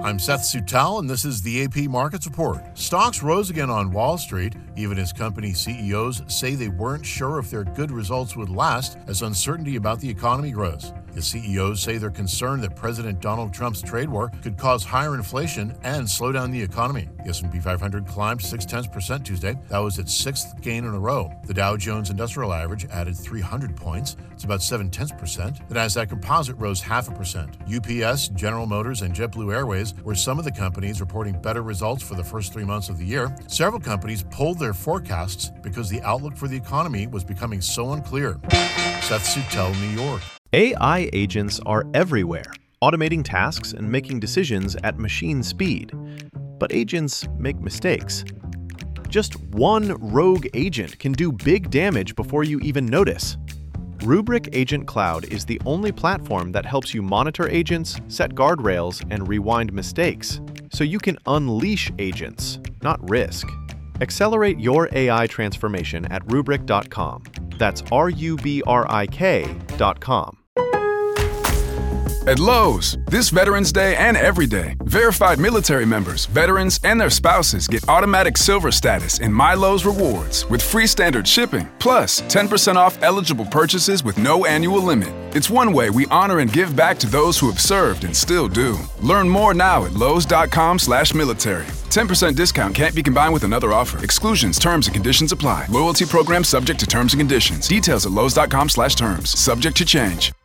I'm Seth Sutel, and this is the AP Markets Report. Stocks rose again on Wall Street, even as company CEOs say they weren't sure if their good results would last as uncertainty about the economy grows. The CEOs say they're concerned that President Donald Trump's trade war could cause higher inflation and slow down the economy. The S&P 500 climbed 0.6% Tuesday. That was its sixth gain in a row. The Dow Jones Industrial Average added 300 points. It's about 0.7%. The Nasdaq Composite rose 0.5%. UPS, General Motors, and JetBlue Airways were some of the companies reporting better results for the first 3 months of the year. Several companies pulled their forecasts because the outlook for the economy was becoming so unclear. Seth Sutel, New York. AI agents are everywhere, automating tasks and making decisions at machine speed. But agents make mistakes. Just one rogue agent can do big damage before you even notice. Rubrik Agent Cloud is the only platform that helps you monitor agents, set guardrails, and rewind mistakes, so you can unleash agents, not risk. Accelerate your AI transformation at Rubrik.com. That's RUBRIK.com. At Lowe's, this Veterans Day and every day, verified military members, veterans, and their spouses get automatic silver status in My Lowe's Rewards with free standard shipping, plus 10% off eligible purchases with no annual limit. It's one way we honor and give back to those who have served and still do. Learn more now at Lowes.com/military. 10% discount can't be combined with another offer. Exclusions, terms, and conditions apply. Loyalty program subject to terms and conditions. Details at Lowes.com/terms. Subject to change.